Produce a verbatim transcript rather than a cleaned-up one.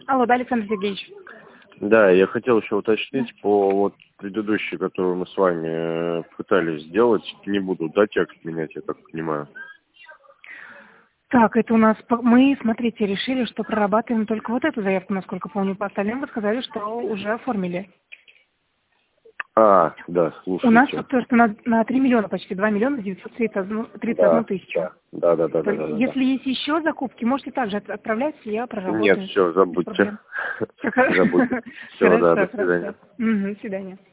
Алло, да, Александр Сергеевич. Да, я хотел еще уточнить по вот предыдущей, которую мы с вами э, пытались сделать. Не буду, да, текст менять, я так понимаю. Так, это у нас... по- Мы, смотрите, решили, что прорабатываем только вот эту заявку, насколько помню. По остальным вы сказали, что уже оформили. А, да, У нас слушайте. вот то, что на, на три миллиона, почти два миллиона девятьсот тридцать одну Да, тысячу. да, да, да, да, То да, есть, да, да. да. если есть еще закупки, можете также от- отправлять, я Нет, проработаю. все, Без забудьте. проблем. Забудьте. Все, Хорошо, да, до хорошо. свидания. Мгм, до свидания.